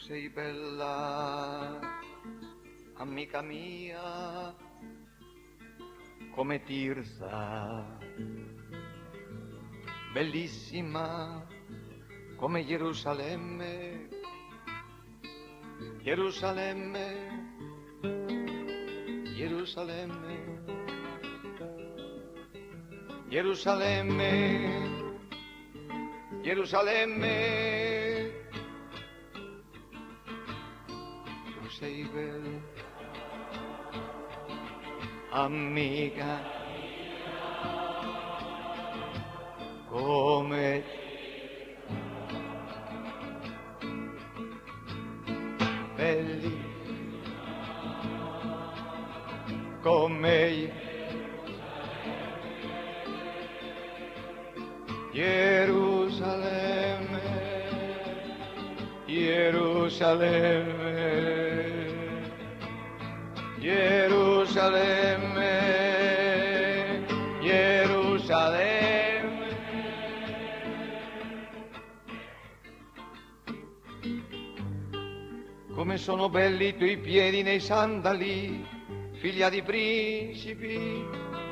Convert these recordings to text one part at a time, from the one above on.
sei bella, amica mia, come Tirsa, bellissima come Gerusalemme, Gerusalemme, Gerusalemme, Gerusalemme, Gerusalemme, tu sei bella, amica, come belli, come Gerusalemme, Gerusalemme, Gerusalemme, Gerusalemme. Come sono belli i tuoi piedi nei sandali, figlia di principi,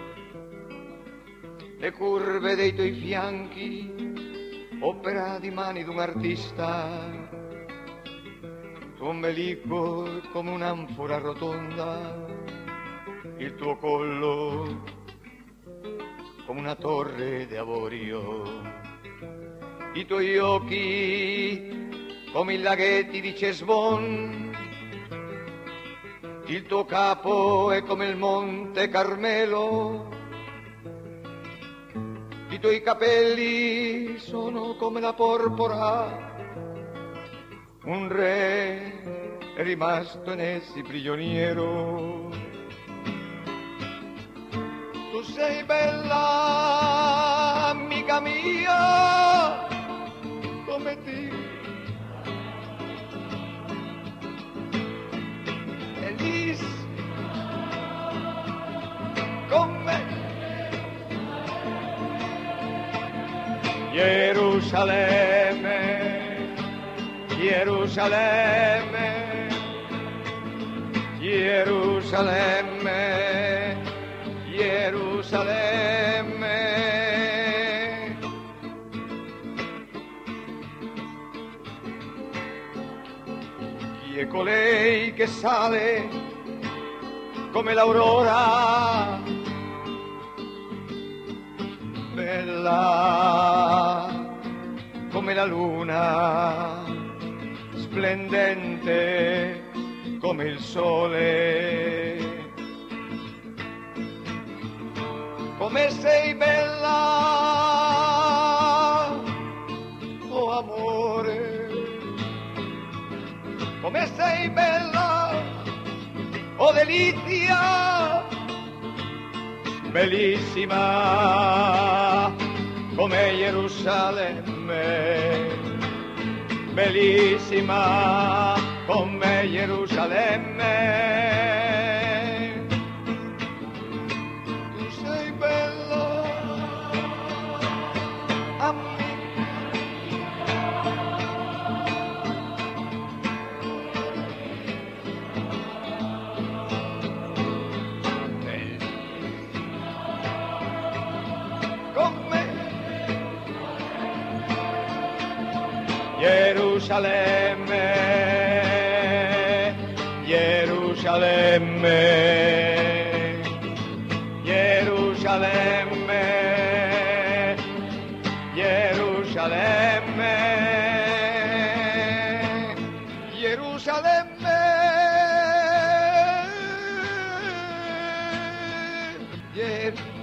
le curve dei tuoi fianchi, opera di mani d'un artista. Tuo ombelico è come un'anfora rotonda, il tuo collo come una torre d'avorio, i tuoi occhi come i laghetti di Cesbon, il tuo capo è come il monte Carmelo, i tuoi capelli sono come la porpora, un re è rimasto in essi prigioniero. Tu sei bella, amica mia, come ti, bellissima, come Gerusalemme, Gerusalemme, Gerusalemme, Gerusalemme. Chi è colei che sale come l'aurora? Bella come la luna, splendente come il sole. Come sei bella, oh amore, come sei bella, oh delizia, bellissima come Gerusalemme, bellissima come Gerusalemme. Tu sei bella, come Gerusalemme, Gerusalemme, Gerusalemme, Gerusalemme, Gerusalemme, Gerusalemme.